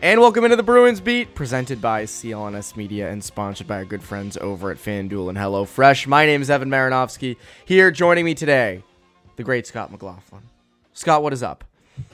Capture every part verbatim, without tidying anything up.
And welcome into the Bruins Beat, presented by C L N S Media and sponsored by our good friends over at FanDuel and HelloFresh. My name is Evan Marinovsky. Here joining me today, the great Scott McLaughlin. Scott, what is up?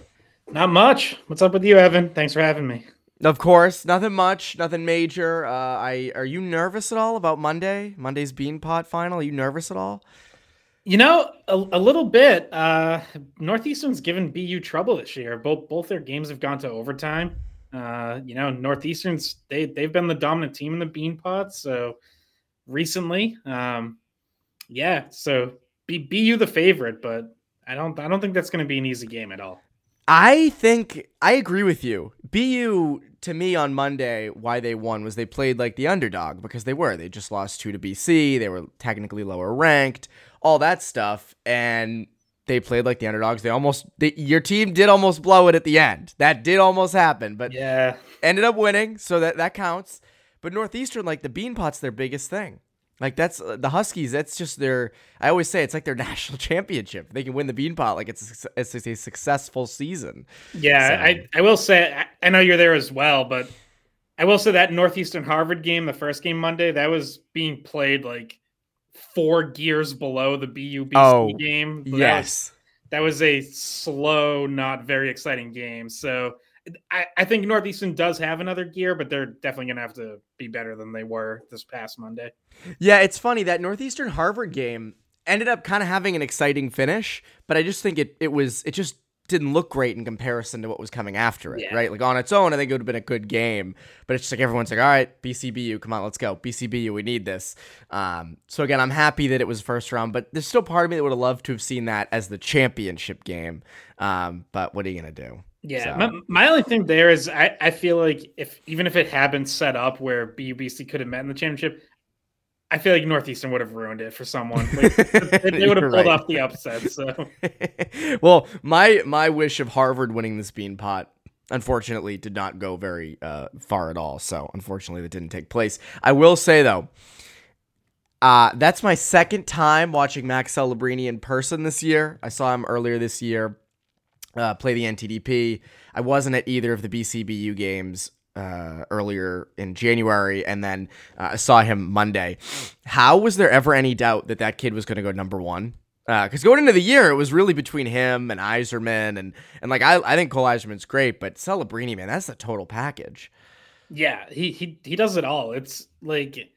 Not much. What's up with you, Evan? Thanks for having me. Of course, nothing much, nothing major. Uh, I are you nervous at all about Monday? Monday's Beanpot final? Are you nervous at all? You know, a, a little bit. Uh, Northeastern's given B U trouble this year. Both both their games have gone to overtime. Uh, you know, Northeastern's they they've been the dominant team in the Beanpot. So recently, um, yeah. So B, BU the favorite, but I don't I don't think that's going to be an easy game at all. I think I agree with you. B U, to me, on Monday, why they won was they played like the underdog because they were. They just lost two to B C. They were technically lower ranked, all that stuff. And they played like the underdogs. They almost, they, your team did almost blow it at the end. That did almost happen, but yeah, ended up winning. So that, that counts. But Northeastern, like the Beanpot's their biggest thing. Like that's uh, the Huskies. That's just their. I always say it's like their national championship. They can win the Beanpot like it's a, it's a successful season. Yeah, so. I I will say I, I know you're there as well, but I will say that Northeastern Harvard game, the first game Monday, that was being played like four gears below the B U B C oh, game. That yes, was, that was a slow, not very exciting game. So I, I think Northeastern does have another gear, but they're definitely going to have to be better than they were this past Monday. Yeah, it's funny that Northeastern Harvard game ended up kind of having an exciting finish, but I just think it it was it just didn't look great in comparison to what was coming after it, yeah. right? Like on its own, I think it would have been a good game, but it's just like everyone's like, all right, B C B U, come on, let's go. B C B U, we need this. Um, so again, I'm happy that it was first round, but there's still part of me that would have loved to have seen that as the championship game. Um, but what are you going to do? Yeah, so. my, my only thing there is I, I feel like if even if it had been set up where B U B C could have met in the championship, I feel like Northeastern would have ruined it for someone. Like, they, they would have pulled right. off the upset. So, well, my my wish of Harvard winning this Beanpot, unfortunately, did not go very uh, far at all. So, unfortunately, that didn't take place. I will say though, uh, that's my second time watching Max Celebrini in person this year. I saw him earlier this year. Uh, play the N T D P. I wasn't at either of the B C B U games uh, earlier in January, and then uh, I saw him Monday. How was there ever any doubt that that kid was going to go number one? Because uh, going into the year, it was really between him and Yzerman, and and like I, I think Cole Yzerman's great, but Celebrini, man, that's the total package. Yeah, he he he does it all. It's like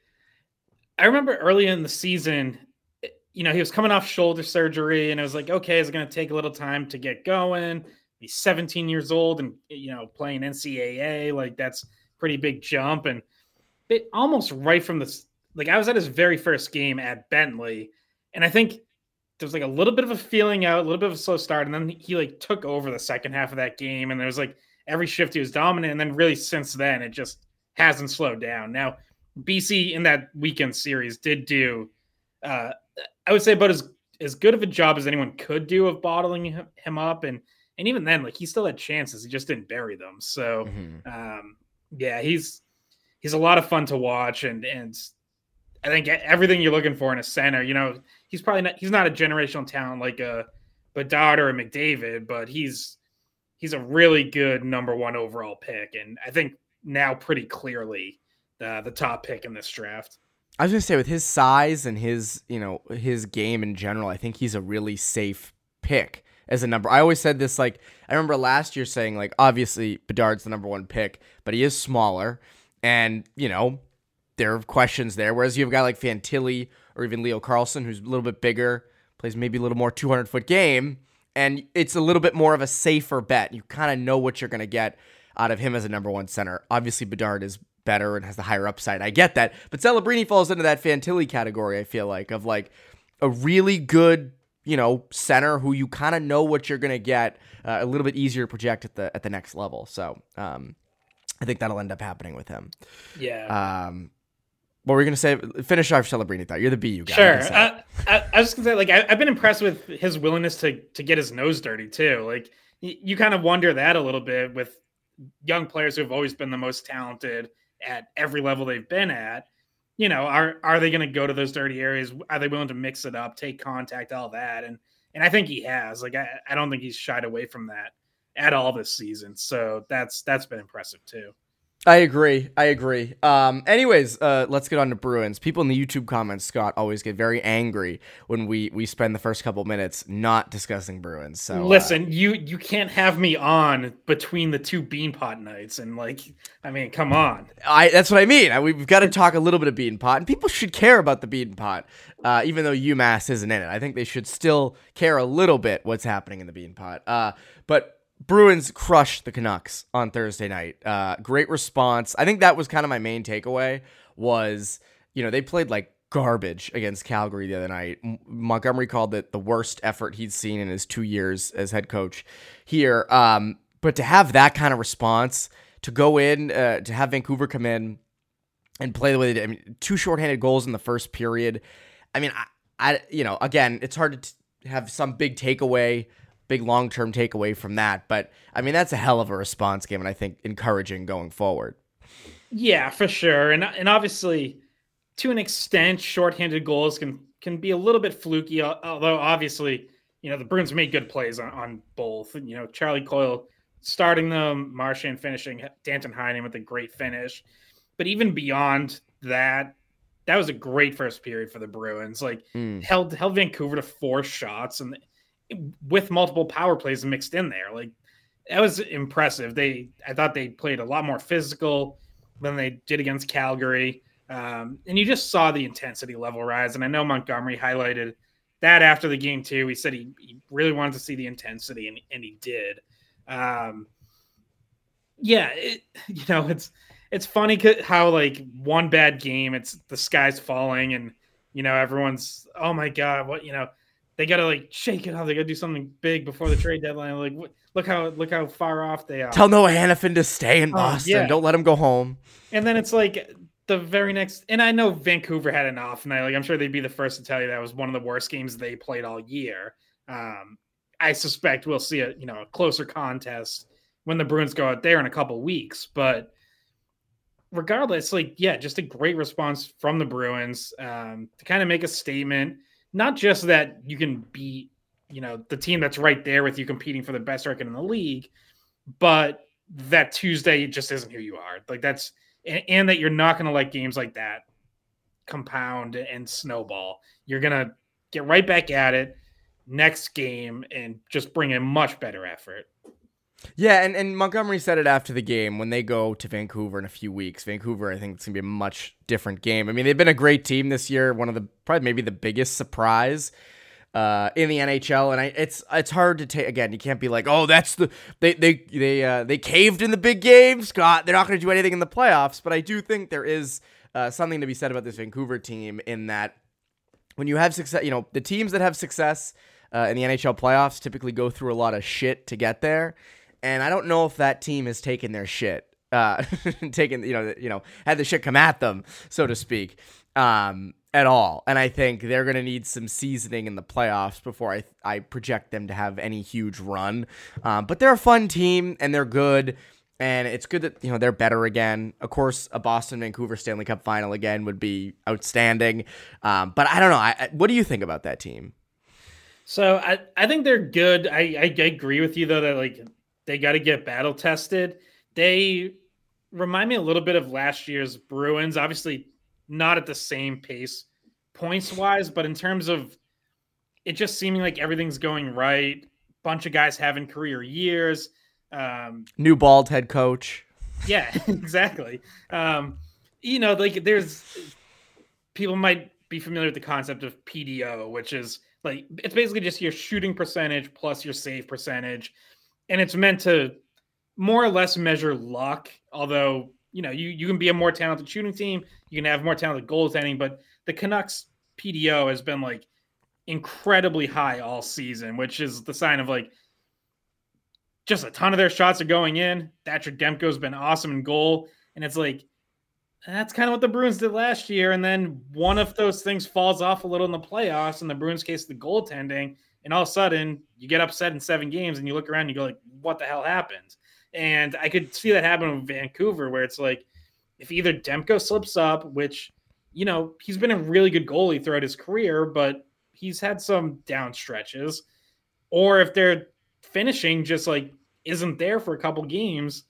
I remember early in the season. You know, he was coming off shoulder surgery, and it was like, okay, it's going to take a little time to get going. He's seventeen years old and, you know, playing N C double A. Like, that's a pretty big jump. And it almost right from the, like, I was at his very first game at Bentley, and I think there was, like, a little bit of a feeling out, a little bit of a slow start, and then he, like, took over the second half of that game, and there was, like, every shift he was dominant, and then really since then, it just hasn't slowed down. Now, B C in that weekend series did do, uh, I would say about as, as good of a job as anyone could do of bottling him, him up. And, and even then, like he still had chances. He just didn't bury them. So mm-hmm. um, yeah, he's, he's a lot of fun to watch. And, and I think everything you're looking for in a center, you know, he's probably not, he's not a generational talent like a Bedard or a McDavid, but he's, he's a really good number one overall pick. And I think now pretty clearly the, the top pick in this draft. I was going to say with his size and his, you know, his game in general, I think he's a really safe pick as a number. I always said this, like, I remember last year saying, like, obviously Bedard's the number one pick, but he is smaller and, you know, there are questions there. Whereas you have a guy like Fantilli or even Leo Carlson, who's a little bit bigger, plays maybe a little more two hundred foot game, and it's a little bit more of a safer bet. You kind of know what you're going to get out of him as a number one center. Obviously Bedard is better and has the higher upside. I get that. But Celebrini falls into that Fantilli category, I feel like, of like a really good, you know, center who you kind of know what you're going to get, uh, a little bit easier to project at the at the next level. So um, I think that'll end up happening with him. Yeah. Um, what were you going to say? Finish off Celebrini thought. You're the B U guy. Sure. I, I, I was going to say, like, I, I've been impressed with his willingness to to get his nose dirty, too. Like, y- you kind of wonder that a little bit with young players who have always been the most talented at every level they've been at. You know, are are they going to go to those dirty areas? Are they willing to mix it up, take contact, all that? And and I think he has. Like, I, I don't think he's shied away from that. at all this season. So that's that's been impressive too. I agree. I agree. Um, anyways, uh, let's get on to Bruins. People in the YouTube comments, Scott, always get very angry when we we spend the first couple minutes not discussing Bruins. So listen, uh, you you can't have me on between the two Beanpot nights, and like, I mean, come on. I that's what I mean. I, we've got to talk a little bit of Bean Pot, and people should care about the Bean Pot, uh, even though UMass isn't in it. I think they should still care a little bit what's happening in the Bean Pot. Uh, but Bruins crushed the Canucks on Thursday night. Uh, great response. I think that was kind of my main takeaway was, you know, they played like garbage against Calgary the other night. M- Montgomery called it the worst effort he'd seen in his two years as head coach here. Um, but to have that kind of response, to go in, uh, to have Vancouver come in and play the way they did, I mean, two shorthanded goals in the first period. I mean, I, I you know, again, it's hard to t- have some big takeaway big long-term takeaway from that. But I mean, that's a hell of a response game, and I think encouraging going forward. Yeah, for sure. And and obviously, to an extent, shorthanded goals can can be a little bit fluky, although obviously, you know, the Bruins made good plays on, on both. You know, Charlie Coyle starting them, Marchand finishing, Danton Heinen with a great finish. But even beyond that, that was a great first period for the Bruins. Like, mm. held held Vancouver to four shots, and with multiple power plays mixed in there. Like, that was impressive. They, I thought they played a lot more physical than they did against Calgary. Um, and you just saw the intensity level rise. And I know Montgomery highlighted that after the game too. He said he, he really wanted to see the intensity, and, and he did. Um, yeah, it, you know, it's, it's funny how like one bad game, it's the sky's falling, and, you know, everyone's, oh my God, what, you know, they got to like shake it up. They got to do something big before the trade deadline. Like, look how look how far off they are. Tell Noah Hannafin to stay in Boston. Oh, yeah. Don't let him go home. And then it's like the very next, and I know Vancouver had an off night. Like, I'm sure they'd be the first to tell you that was one of the worst games they played all year. Um, I suspect we'll see a you know a closer contest when the Bruins go out there in a couple weeks. But regardless, like, yeah, just a great response from the Bruins um, to kind of make a statement. Not just that you can beat, you know, the team that's right there with you competing for the best record in the league, but that Tuesday just isn't who you are. Like, that's, and, and that you're not going to let games like that compound and snowball. You're going to get right back at it next game and just bring a much better effort. Yeah, and, and Montgomery said it after the game when they go to Vancouver in a few weeks. Vancouver, I think it's going to be a much different game. I mean, they've been a great team this year, one of the, probably maybe the biggest surprise uh, in the N H L. And I, it's it's hard to take, again, you can't be like, oh, that's the, they they they uh, they caved in the big game, Scott. They're not going to do anything in the playoffs. But I do think there is uh, something to be said about this Vancouver team in that when you have success, you know, the teams that have success uh, in the N H L playoffs typically go through a lot of shit to get there. And I don't know if that team has taken their shit, uh, taken, you know, you know, had the shit come at them, so to speak, um, at all. And I think they're going to need some seasoning in the playoffs before I I project them to have any huge run. Um, but they're a fun team, and they're good, and it's good that, you know, they're better again. Of course, a Boston-Vancouver Stanley Cup final again would be outstanding. Um, but I don't know. I, I, what do you think about that team? So I, I think they're good. I, I, I agree with you, though, that, like, they got to get battle tested. They remind me a little bit of last year's Bruins. Obviously, not at the same pace points wise, but in terms of it just seeming like everything's going right. Bunch of guys having career years. Um, New bald head coach. Yeah, exactly. Um, you know, like there's people might be familiar with the concept of P D O, which is like it's basically just your shooting percentage plus your save percentage. And it's meant to more or less measure luck, although, you know, you, you can be a more talented shooting team. You can have more talented goaltending, but the Canucks P D O has been like incredibly high all season, which is the sign of like just a ton of their shots are going in. Thatcher Demko's been awesome in goal. And it's like, that's kind of what the Bruins did last year. And then one of those things falls off a little in the playoffs. In the Bruins case, the goaltending. And all of a sudden, you get upset in seven games, and you look around and you go like, what the hell happened? And I could see that happen with Vancouver, where it's like, if either Demko slips up, which, you know, he's been a really good goalie throughout his career, but he's had some down stretches, or if they're finishing just like isn't there for a couple games,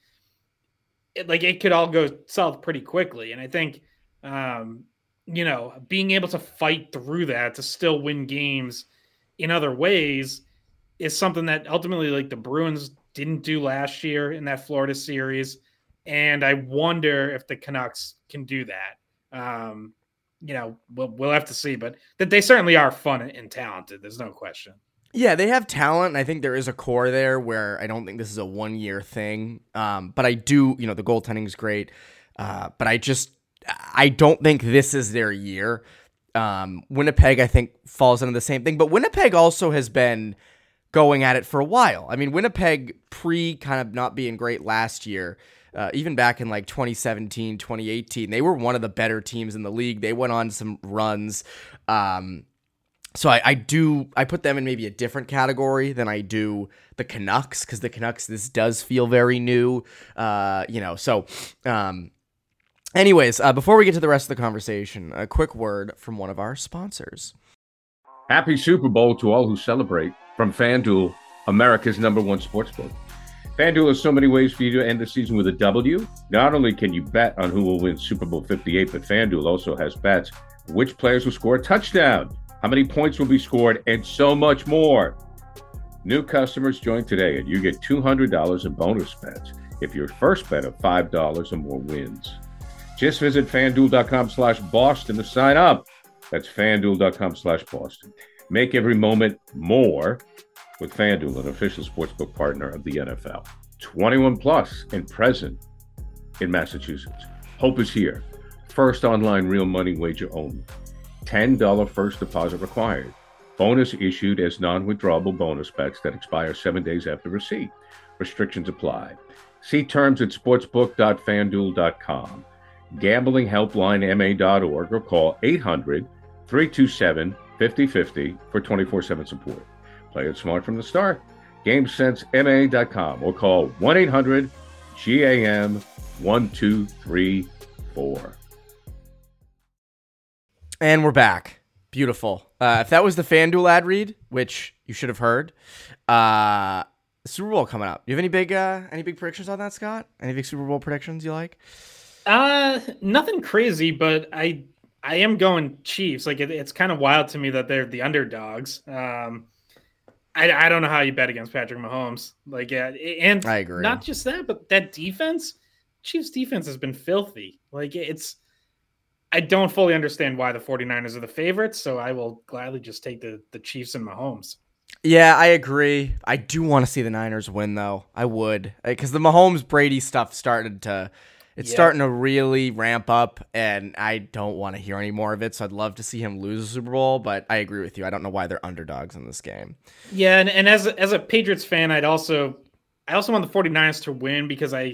it, like it could all go south pretty quickly. And I think, um, you know, being able to fight through that to still win games in other ways is something that ultimately, like, the Bruins didn't do last year in that Florida series. And I wonder if the Canucks can do that. Um, you know, we'll, we'll have to see, but that they certainly are fun and talented. There's no question. Yeah, they have talent, and I think there is a core there where I don't think this is a one-year thing. Um, but I do, you know, the goaltending is great. Uh, but I just, I don't think this is their year. Um, Winnipeg, I think, falls into the same thing. But Winnipeg also has been going at it for a while. I mean, Winnipeg, pre kind of not being great last year, uh, even back in like twenty seventeen, twenty eighteen, they were one of the better teams in the league. They went on some runs. Um, So I, I do I put them in maybe a different category than I do the Canucks, because the Canucks, this does feel very new, uh, you know. So, um, anyways, uh, before we get to the rest of the conversation, a quick word from one of our sponsors. Happy Super Bowl to all who celebrate from FanDuel, America's number one sportsbook. FanDuel has so many ways for you to end the season with a W. Not only can you bet on who will win Super Bowl fifty-eight, but FanDuel also has bets which players will score a touchdown, how many points will be scored, and so much more. New customers join today and you get two hundred dollars in bonus bets if your first bet of five dollars or more wins. Just visit FanDuel.com slash Boston to sign up. That's FanDuel.com slash Boston. Make every moment more with FanDuel, an official sportsbook partner of the N F L. twenty-one plus and present in Massachusetts. Hope is here. First online real money wager only. ten dollars first deposit required. Bonus issued as non-withdrawable bonus bets that expire seven days after receipt. Restrictions apply. See terms at sportsbook dot fan duel dot com. Gambling helpline M A dot org or call eight hundred, three two seven, five oh five oh for twenty-four seven support. Play it smart from the start. game sense M A dot com or call one eight hundred G A M one two three four. And we're back. Beautiful. Uh, if that was the FanDuel ad read, which you should have heard, uh, Super Bowl coming up. Do you have any big, uh, any big predictions on that, Scott? Any big Super Bowl predictions you like? Uh, nothing crazy, but I, I am going Chiefs. Like it, it's kind of wild to me that they're the underdogs. Um, I, I don't know how you bet against Patrick Mahomes. Like, yeah, and I agree. Not just that, but that defense, Chiefs defense has been filthy. Like it's, I don't fully understand why the 49ers are the favorites, so I will gladly just take the, the Chiefs and Mahomes. Yeah, I agree. I do want to see the Niners win, though. I would. Because the Mahomes-Brady stuff started to, it's yeah. starting to really ramp up, and I don't want to hear any more of it, so I'd love to see him lose a Super Bowl, but I agree with you. I don't know why they're underdogs in this game. Yeah, and, and as, a, as a Patriots fan, I'd also, I also want the 49ers to win because I,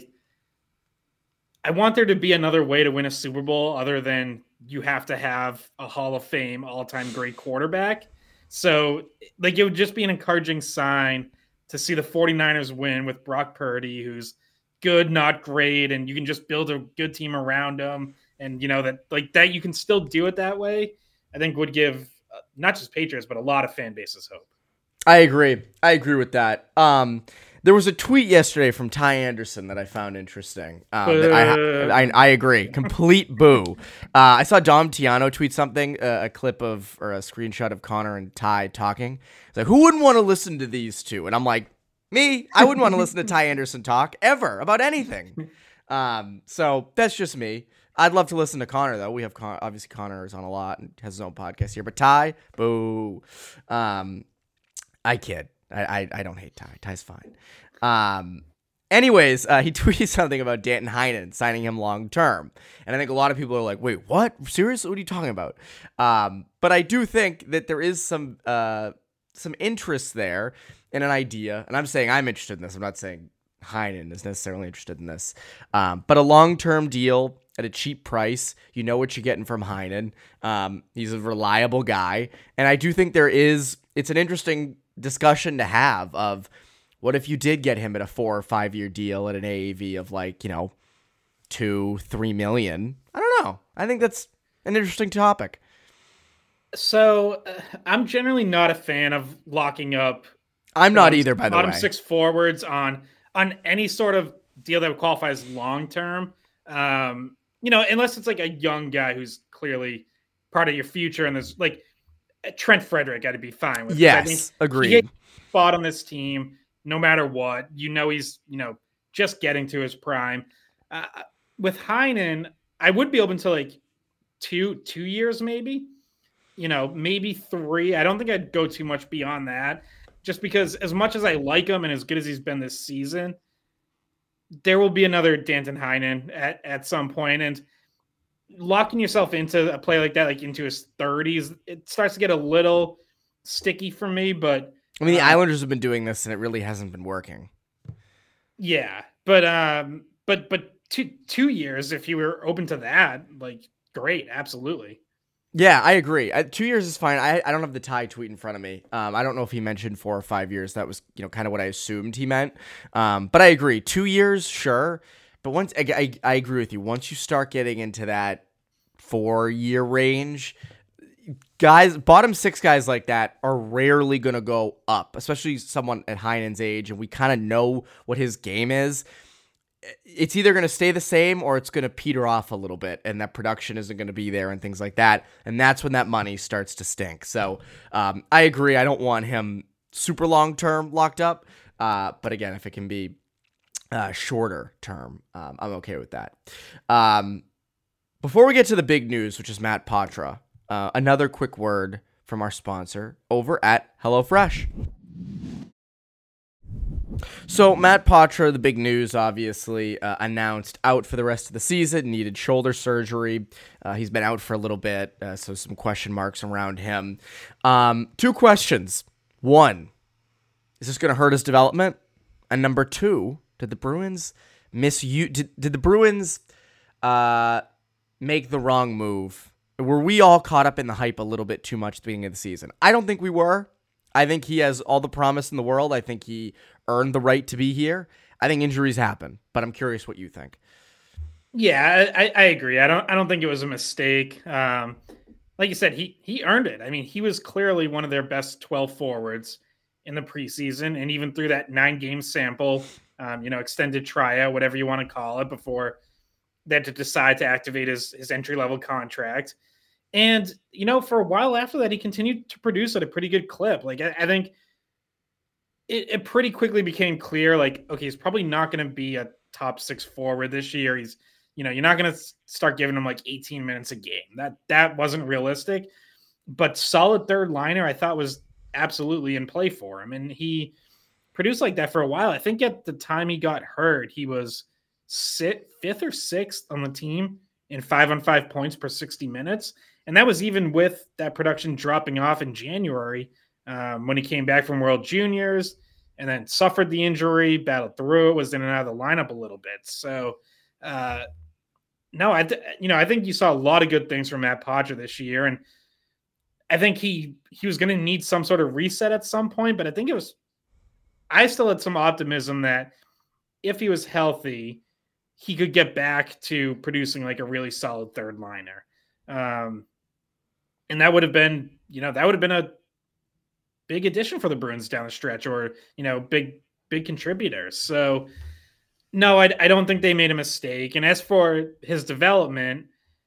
I want there to be another way to win a Super Bowl other than you have to have a Hall of Fame all-time great quarterback. So, like, it would just be an encouraging sign to see the 49ers win with Brock Purdy, who's good, not great, and you can just build a good team around him. And, you know, that like that you can still do it that way, I think would give uh, not just Patriots, but a lot of fan bases hope. I agree. I agree with that. Um, There was a tweet yesterday from Ty Anderson that I found interesting. Um, that I, I I agree. Complete boo. Uh, I saw Dom Tiano tweet something, uh, a clip of or a screenshot of Connor and Ty talking. It's like, who wouldn't want to listen to these two? And I'm like, me. I wouldn't want to listen to Ty Anderson talk ever about anything. Um, so that's just me. I'd love to listen to Connor though. We have Con- obviously Connor is on a lot and has his own podcast here. But Ty, boo. Um, I kid. I, I I don't hate Ty. Ty's fine. Um, anyways, uh, he tweeted something about Danton Heinen signing him long term, and I think a lot of people are like, "Wait, what? Seriously? What are you talking about?" Um, but I do think that there is some uh some interest there in an idea, and I'm saying I'm interested in this. I'm not saying Heinen is necessarily interested in this, um, but a long term deal at a cheap price. You know what you're getting from Heinen. Um, he's a reliable guy, and I do think there is. It's an interesting discussion to have of what if you did get him at a four or five year deal at an A A V of like, you know, two, three million. I don't know. I think that's an interesting topic. So uh, I'm generally not a fan of locking up. I'm not either, by the way. Bottom six forwards on on any sort of deal that would qualify as long term. Um, you know, unless it's like a young guy who's clearly part of your future, and there's like Trent Frederick got to be fine with. Yes, I think agreed. He had a spot on this team, no matter what. You know, he's you know just getting to his prime. Uh, with Heinen, I would be open to like two two years, maybe. You know, maybe three. I don't think I'd go too much beyond that, just because as much as I like him and as good as he's been this season, there will be another Danton Heinen at, at some point, and locking yourself into a play like that, like into his thirties, it starts to get a little sticky for me. But I mean, the um, Islanders have been doing this, and it really hasn't been working. Yeah, but um, but but two two years, if you were open to that, like great, absolutely. Yeah, I agree. I, two years is fine. I, I don't have the tie tweet in front of me. Um, I don't know if he mentioned four or five years. That was, you know, kind of what I assumed he meant. Um, but I agree. Two years, sure. But once I, I, I agree with you. Once you start getting into that four year range, guys, bottom six guys like that are rarely going to go up, especially someone at Heinen's age. And we kind of know what his game is. It's either going to stay the same or it's going to peter off a little bit, and that production isn't going to be there and things like that. And that's when that money starts to stink. So um, I agree. I don't want him super long term locked up. Uh, but again, if it can be uh, shorter term, um, I'm okay with that. Um, before we get to the big news, which is Matt Poitras, uh, another quick word from our sponsor over at HelloFresh. So Matt Poitras, the big news, obviously, uh, announced out for the rest of the season, needed shoulder surgery. Uh, he's been out for a little bit, uh, so some question marks around him. Um, two questions. One, is this going to hurt his development? And number two, did the Bruins misuse? Did, did the Bruins uh, make the wrong move? Were we all caught up in the hype a little bit too much at the beginning of the season? I don't think we were. I think he has all the promise in the world. I think he earned the right to be here. I think injuries happen, but I'm curious what you think. Yeah, I, I agree. I don't I don't think it was a mistake. Um, like you said, he he earned it. I mean, he was clearly one of their best twelve forwards in the preseason, and even through that nine game sample, um, you know, extended tryout, whatever you want to call it, before they had to decide to activate his his entry level contract. And, you know, for a while after that, he continued to produce at a pretty good clip. Like, I, I think it, it pretty quickly became clear, like, okay, he's probably not going to be a top six forward this year. He's, you know, you're not going to start giving him like eighteen minutes a game. That, that wasn't realistic. But solid third liner, I thought was absolutely in play for him. And he produced like that for a while. I think at the time he got hurt, he was sit, fifth or sixth on the team in five on five points per sixty minutes. And that was even with that production dropping off in January um, when he came back from World Juniors and then suffered the injury, battled through it, was in and out of the lineup a little bit. So, uh, no, I, th- you know, I think you saw a lot of good things from Matt Poitras this year. And I think he, he was going to need some sort of reset at some point, but I think it was, I still had some optimism that if he was healthy, he could get back to producing like a really solid third liner. Um, and that would have been, you know, that would have been a big addition for the Bruins down the stretch, or, you know, big, big contributors. So no, I, I don't think they made a mistake. And as for his development,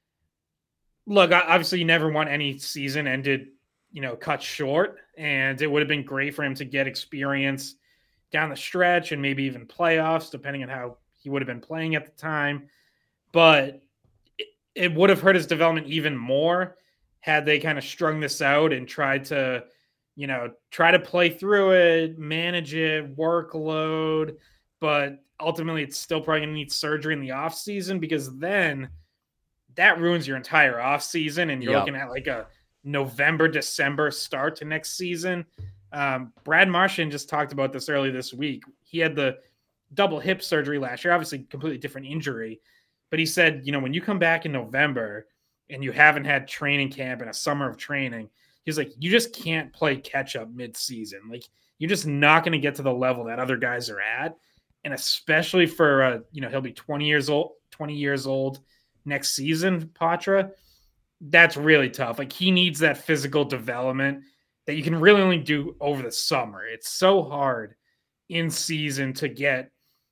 look, obviously you never want any season ended, you know, cut short, and it would have been great for him to get experience down the stretch and maybe even playoffs, depending on how he would have been playing at the time. But it, it would have hurt his development even more had they kind of strung this out and tried to, you know, try to play through it, manage it, workload. But ultimately, it's still probably going to need surgery in the off season, because then that ruins your entire off season, and you're Yep. looking at like a November, December start to next season. Um, Brad Marchand just talked about this earlier this week. He had the double hip surgery last year, obviously completely different injury, but he said, you know, when you come back in November and you haven't had training camp and a summer of training, he's like, you just can't play catch up mid season. Like, you're just not going to get to the level that other guys are at. And especially for, uh, you know, he'll be twenty years old, twenty years old next season, Poitras. That's really tough. Like, he needs that physical development that you can really only do over the summer. It's so hard in season to get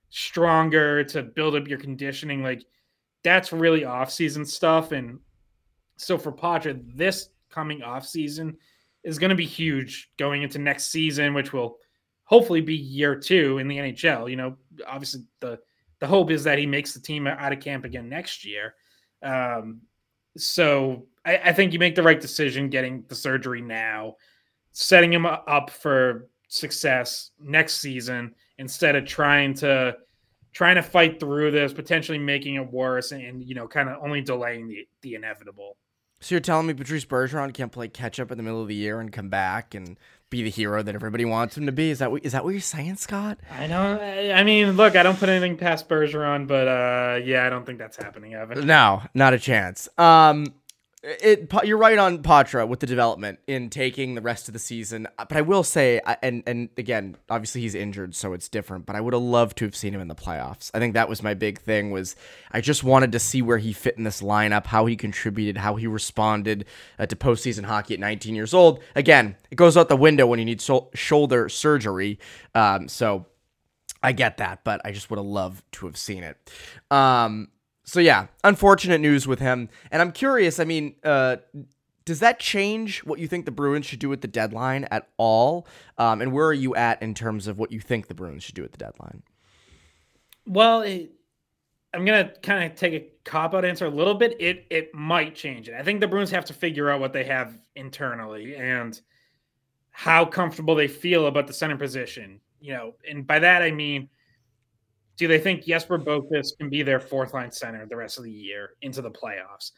stronger, to build up your conditioning. Like that's really off-season stuff. And so for Poitras, this coming off-season is going to be huge going into next season, which will hopefully be year two in the N H L. You know, obviously the the hope is that he makes the team out of camp again next year. Um, so I, I think you make the right decision getting the surgery now, setting him up for success next season instead of trying to trying to fight through this, potentially making it worse, and, and you know, kind of only delaying the, the inevitable. So you're telling me Patrice Bergeron can't play catch up in the middle of the year and come back and be the hero that everybody wants him to be? Is that what, is that what you're saying, Scott? I don't. I mean, look, I don't put anything past Bergeron, but uh, yeah, I don't think that's happening, Evan. No, not a chance. Um, it you're right on Poitras with the development in taking the rest of the season, but I will say, and and again, obviously he's injured, so it's different. But I would have loved to have seen him in the playoffs. I think that was my big thing. Was I just wanted to see where he fit in this lineup, how he contributed, how he responded uh, to postseason hockey at nineteen years old. Again, it goes out the window when you need so- shoulder surgery. Um, so I get that, but I just would have loved to have seen it. Um. So yeah, unfortunate news with him. And I'm curious, I mean, uh, does that change what you think the Bruins should do at the deadline at all? Um, and where are you at in terms of what you think the Bruins should do at the deadline? Well, it, I'm going to kind of take a cop-out answer a little bit. It it might change it. I think the Bruins have to figure out what they have internally and how comfortable they feel about the center position. You know, and by that I mean, do they think Jesper Boqvist can be their fourth line center the rest of the year into the playoffs?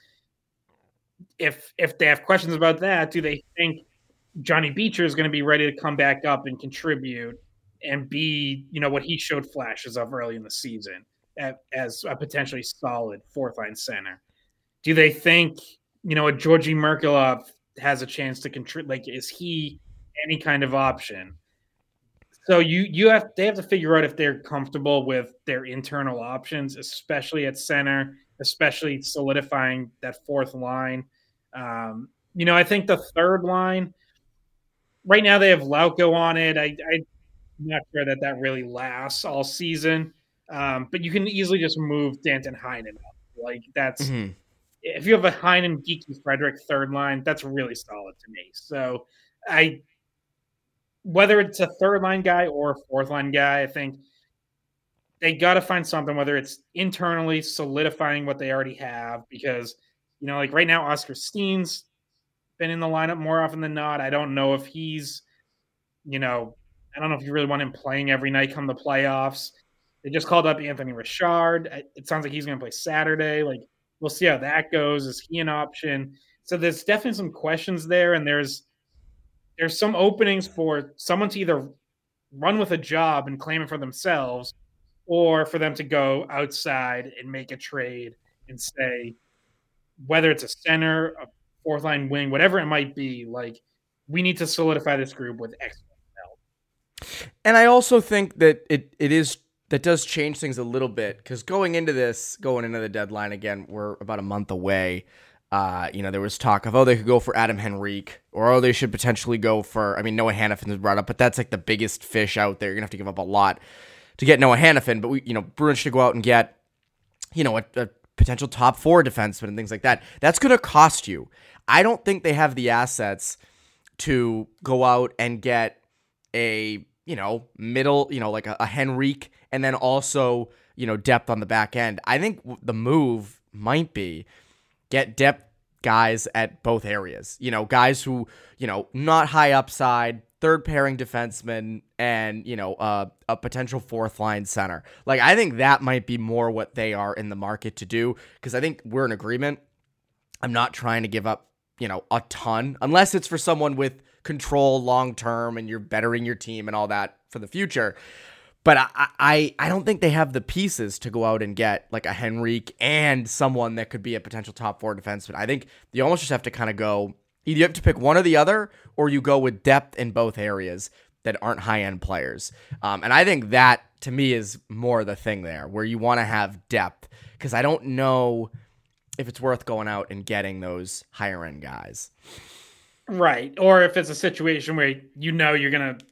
If if they have questions about that, do they think Johnny Beecher is going to be ready to come back up and contribute and be, you know, what he showed flashes of early in the season at, as a potentially solid fourth line center? Do they think, you know, a Georgi Merkulov has a chance to contribute? Like, is he any kind of option? So you you have they have to figure out if they're comfortable with their internal options, especially at center, especially solidifying that fourth line. Um, you know, I think the third line right now they have Lauko on it. I, I'm not sure that that really lasts all season, um, but you can easily just move Danton Heinen up. Like that's mm-hmm. If you have a Heinen, Geeky, Frederick third line, that's really solid to me. So I. Whether it's a third line guy or a fourth line guy, I think they got to find something, whether it's internally solidifying what they already have, because, you know, like right now, Oscar Steen's been in the lineup more often than not. I don't know if he's, you know, I don't know if you really want him playing every night come the playoffs. They just called up Anthony Richard. It sounds like he's going to play Saturday. Like, we'll see how that goes. Is he an option? So there's definitely some questions there, and there's, There's some openings for someone to either run with a job and claim it for themselves, or for them to go outside and make a trade and say, whether it's a center, a fourth line wing, whatever it might be, like, we need to solidify this group with X. And I also think that it it is that does change things a little bit, because going into this, going into the deadline again, we're about a month away. Uh, you know, there was talk of, oh, they could go for Adam Henrique, or, oh, they should potentially go for, I mean, Noah Hanifin was brought up, but that's like the biggest fish out there. You're going to have to give up a lot to get Noah Hanifin, but we, you know, Bruins should go out and get, you know, a, a potential top four defenseman and things like that. That's going to cost you. I don't think they have the assets to go out and get a, you know, middle, you know, like a, a Henrique, and then also, you know, depth on the back end. I think the move might be get depth guys at both areas, you know, guys who, you know, not high upside, third pairing defenseman, and, you know, uh, a potential fourth line center. Like, I think that might be more what they are in the market to do, because I think we're in agreement. I'm not trying to give up, you know, a ton, unless it's for someone with control long term and you're bettering your team and all that for the future. But I, I I don't think they have the pieces to go out and get like a Henrique and someone that could be a potential top four defenseman. I think you almost just have to kind of go, either you have to pick one or the other, or you go with depth in both areas that aren't high-end players. Um, and I think that, to me, is more the thing there, where you want to have depth, because I don't know if it's worth going out and getting those higher-end guys. Right. Or if it's a situation where you know you're going to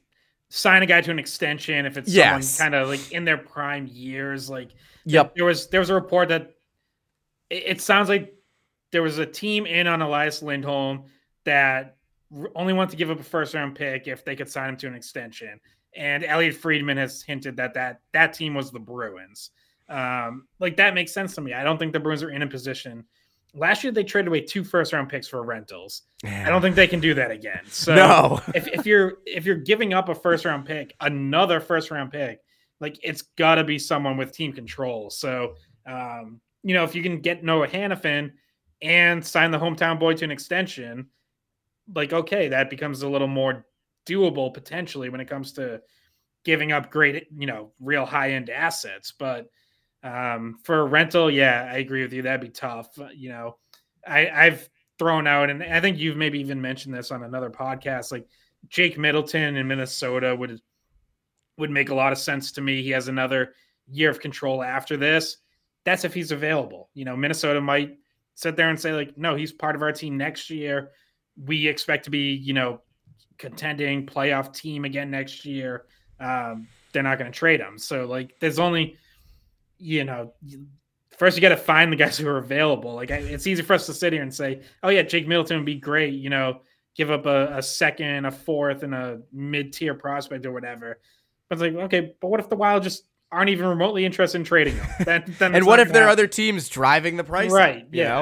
sign a guy to an extension if it's Yes. someone kind of like in their prime years. Like, Yep. there was there was a report that it, it sounds like there was a team in on Elias Lindholm that only wanted to give up a first round pick if they could sign him to an extension. And Elliot Friedman has hinted that that, that team was the Bruins. Um, like, that makes sense to me. I don't think the Bruins are in a position. Last year, they traded away two first round picks for rentals. Yeah. I don't think they can do that again. So No. if, if you're if you're giving up a first round pick, another first round pick, like, it's got to be someone with team control. So, um, you know, if you can get Noah Hannafin and sign the hometown boy to an extension, like, okay, that becomes a little more doable potentially when it comes to giving up great, you know, real high end assets. But um, for a rental, yeah, I agree with you. That'd be tough. You know, I, I've thrown out, and I think you've maybe even mentioned this on another podcast, like Jake Middleton in Minnesota would would make a lot of sense to me. He has another year of control after this. That's if he's available. You know, Minnesota might sit there and say, like, no, he's part of our team next year. We expect to be, you know, contending playoff team again next year. Um, they're not going to trade him. So, like, there's only, you know, first you got to find the guys who are available. Like, it's easy for us to sit here and say, oh yeah, Jake Middleton would be great. You know, give up a, a second, a fourth, and a mid-tier prospect or whatever. But it's like, okay, but what if the Wild just aren't even remotely interested in trading them? Then, then And what if there are other teams driving the price? Right. Up, you yeah. know?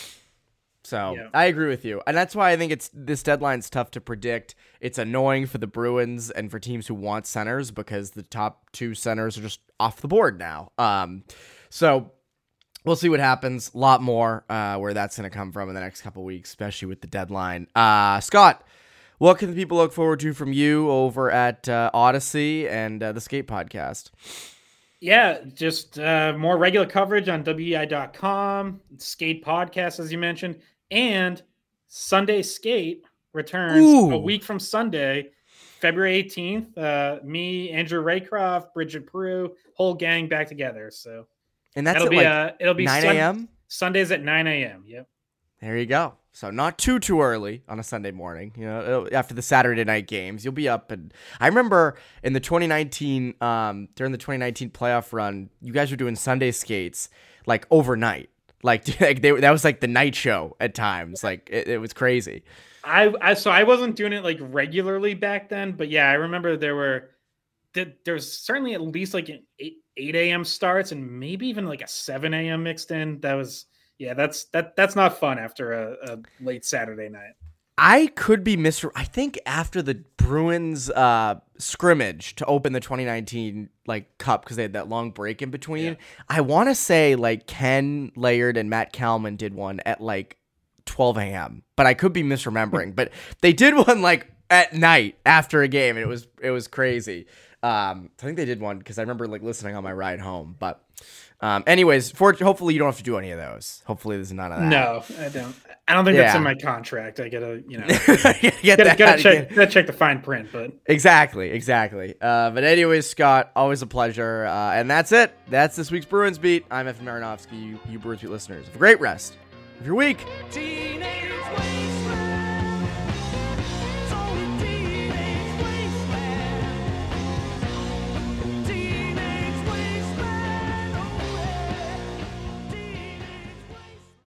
So Yeah. I agree with you. And that's why I think it's this deadline's tough to predict. It's annoying for the Bruins and for teams who want centers because the top two centers are just off the board now. Um, so we'll see what happens. A lot more uh, where that's going to come from in the next couple weeks, especially with the deadline. Uh, Scott, what can the people look forward to from you over at uh, Odyssey and uh, the Skate Podcast? Yeah, just uh, more regular coverage on W E I dot com, Skate Podcast, as you mentioned, and Sunday Skate returns Ooh. a week from Sunday, February eighteenth. Uh, me, Andrew Raycroft, Bridget Prue, whole gang back together. So And that's it'll at be like uh, it'll be nine Sun- a.m.? Sundays at nine a.m. Yep. There you go. So not too too early on a Sunday morning. You know, it'll- after the Saturday night games, you'll be up. And I remember in the twenty nineteen, um, during the twenty nineteen playoff run, you guys were doing Sunday skates like overnight. Like, like they, that was like the night show at times. Like it, it was crazy. I, I so I wasn't doing it like regularly back then, but yeah, I remember there were there, there was certainly at least like an eight, eight a.m. starts and maybe even like a seven a.m. mixed in. That was yeah, that's that that's not fun after a, a late Saturday night. I could be mis. I think after the Bruins uh, scrimmage to open the twenty nineteen like cup because they had that long break in between. Yeah. I want to say like Ken Laird and Matt Kalman did one at like twelve a.m. But I could be misremembering. But they did one like at night after a game, and it was it was crazy. Um, I think they did one because I remember like listening on my ride home. But um, anyways, for hopefully you don't have to do any of those. Hopefully there's none of that. No, I don't. I don't think that's Yeah. in my contract. I gotta, you know, Get gotta, that gotta out check, again. gotta check the fine print. But Exactly, exactly. Uh, but anyways, Scott, always a pleasure. Uh, and that's it. That's this week's Bruins Beat. I'm Evan Marinovsky, you, you Bruins Beat listeners. Have a great rest of your week. Teenage waste.